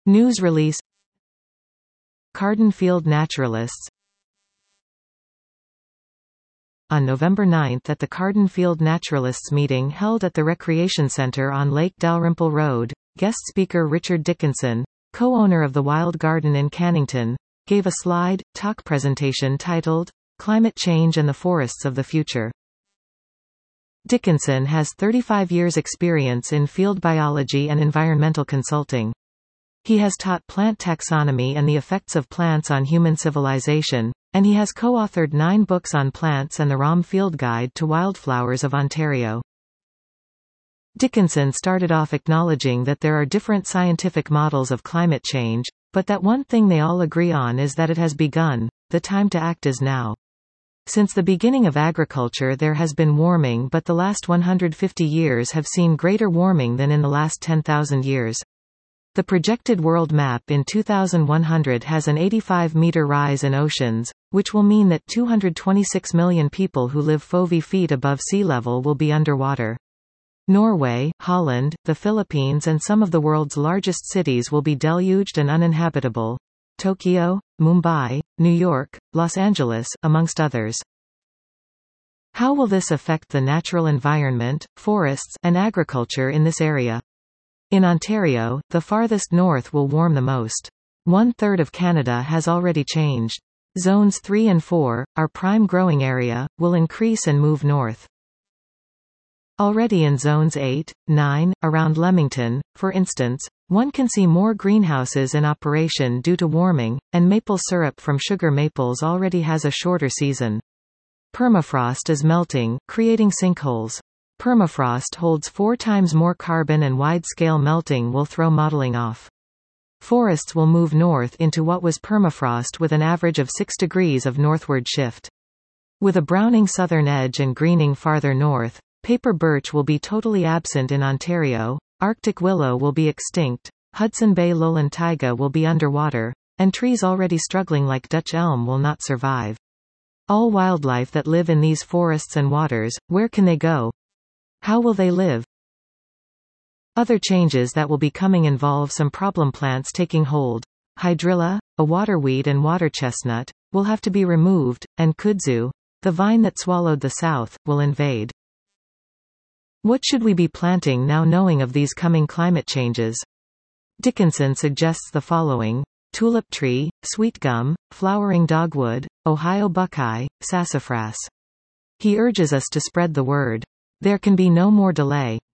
News release. Carden Field Naturalists. On November 9 at the Carden Field Naturalists meeting held at the Recreation Center on Lake Dalrymple Road, guest speaker Richard Dickinson, co-owner of the Wild Garden in Cannington, gave a slide talk presentation titled, Climate Change and the Forests of the Future. Dickinson has 35 years' experience in field biology and environmental consulting. He has taught plant taxonomy and the effects of plants on human civilization, and he has co-authored 9 books on plants and the ROM Field Guide to Wildflowers of Ontario. Dickinson started off acknowledging that there are different scientific models of climate change, but that one thing they all agree on is that it has begun, the time to act is now. Since the beginning of agriculture there has been warming, but the last 150 years have seen greater warming than in the last 10,000 years. The projected world map in 2100 has an 85-meter rise in oceans, which will mean that 226 million people who live 40 feet above sea level will be underwater. Norway, Holland, the Philippines and some of the world's largest cities will be deluged and uninhabitable. Tokyo, Mumbai, New York, Los Angeles, amongst others. How will this affect the natural environment, forests, and agriculture in this area? In Ontario, the farthest north will warm the most. 1/3 of Canada has already changed. Zones 3 and 4, our prime growing area, will increase and move north. Already in Zones 8, 9, around Leamington, for instance, one can see more greenhouses in operation due to warming, and maple syrup from sugar maples already has a shorter season. Permafrost is melting, creating sinkholes. Permafrost holds 4 times more carbon and wide-scale melting will throw modeling off. Forests will move north into what was permafrost with an average of 6 degrees of northward shift. With a browning southern edge and greening farther north, paper birch will be totally absent in Ontario, Arctic willow will be extinct, Hudson Bay lowland taiga will be underwater, and trees already struggling like Dutch elm will not survive. All wildlife that live in these forests and waters, where can they go? How will they live? Other changes that will be coming involve some problem plants taking hold. Hydrilla, a waterweed and water chestnut, will have to be removed, and kudzu, the vine that swallowed the south, will invade. What should we be planting now knowing of these coming climate changes? Dickinson suggests the following: tulip tree, sweet gum, flowering dogwood, Ohio buckeye, sassafras. He urges us to spread the word. There can be no more delay.